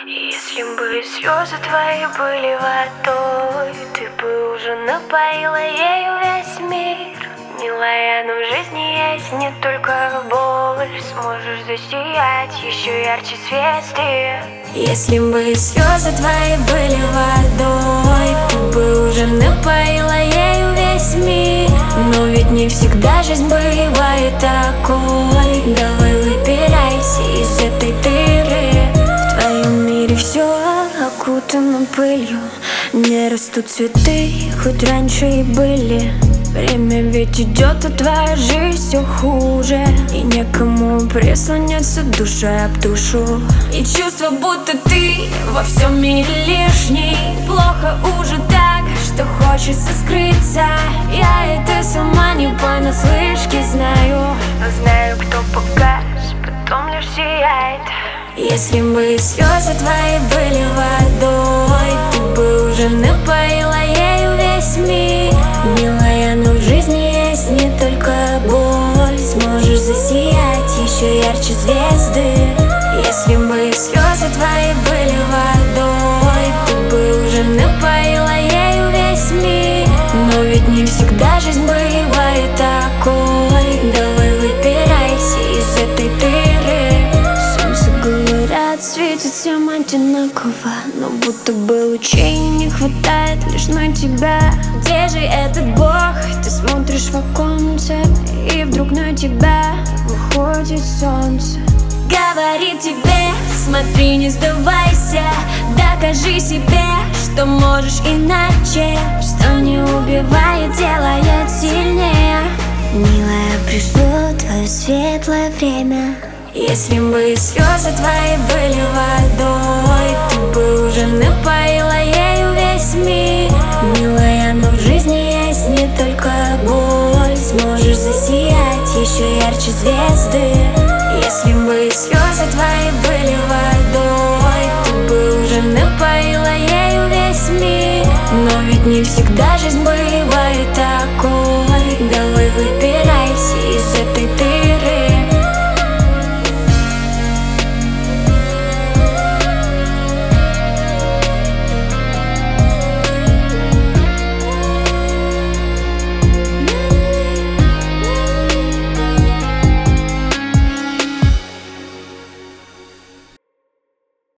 Если бы слезы твои были водой, ты бы уже напоила ею весь мир. Милая, но в жизни есть не только боль. Сможешь засиять еще ярче звезды. Если бы слезы твои были водой, ты бы уже напоила ею весь мир. Но ведь не всегда жизнь бывает такой. Давай выбирайся из этой дыры. В твоем мире все окутано пылью. Не растут цветы, хоть раньше и были. Время ведь идет, а твоя жизнь все хуже. И некому прислоняться душой об душу. И чувство, будто ты во всем мире лишний. Плохо уже так, что хочется скрыться. Я это сама не понаслышке знаю. Но знаю, кто погас, потом лишь сияет. Если бы слезы твои были водой, ты бы уже напоила ею весь мир. Милая, но в жизни есть не только боль. Сможешь засиять еще ярче звезды. Если бы слезы твои были водой, ты бы уже напоила ею весь мир. Но ведь не всегда жизнь бывает такой. Давай выбирайся из этой дыры. Солнце, говорят, светит всем одинаково, но будто бы лучей не хватает лишь на тебя. Где же этот Бог? Ты смотришь в оконце, и вдруг на тебя выходит солнце. Говорит тебе, смотри, не сдавайся. Докажи себе, что можешь иначе. Что не убивает, делает сильнее. Милая, пришло твое светлое время. Если бы слезы твои были водой, ты бы уже напоила ею весь мир. Милая, но в жизни есть не только боль. Сможешь засиять еще ярче звезды. Если бы слезы твои были водой, ты бы уже напоила ею весь мир. Но ведь не всегда жизнь